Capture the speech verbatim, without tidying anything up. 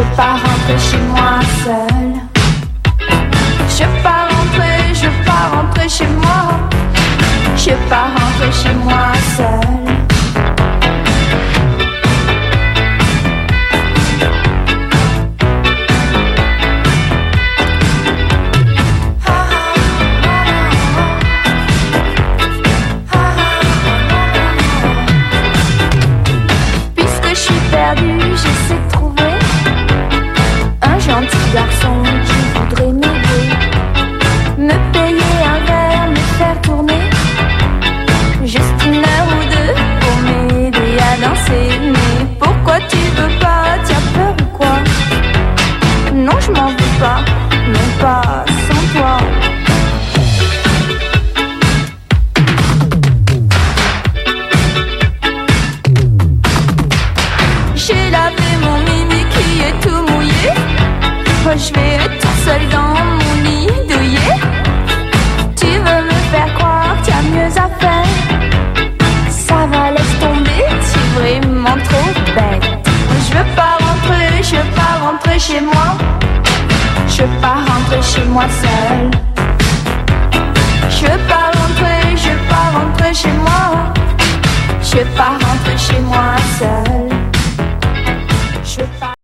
veux pas rentrer chez moi seule. Je veux pas rentrer, je veux pas rentrer chez moi. Je veux pas rentrer chez moi seule. J'essaie de trouver un gentil garçon qui voudrait m'aider, me payer un verre, me faire tourner juste une heure ou deux pour m'aider à danser. Mais pourquoi tu veux pas? T'as peur ou quoi? Non, je m'en veux pas, non pas sans toi. J'ai lavé mon mini qui est tout mouillé. Oh, je vais être toute seule dans mon lit douillet. Tu veux me faire croire que t'as mieux à faire? Ça va, laisse tomber, tu es vraiment trop bête. Je veux pas rentrer, je veux pas rentrer chez moi. Je veux pas rentrer chez moi seule. Je veux pas rentrer, je veux pas rentrer chez moi. Je veux pas rentrer chez moi seule. Je veux pas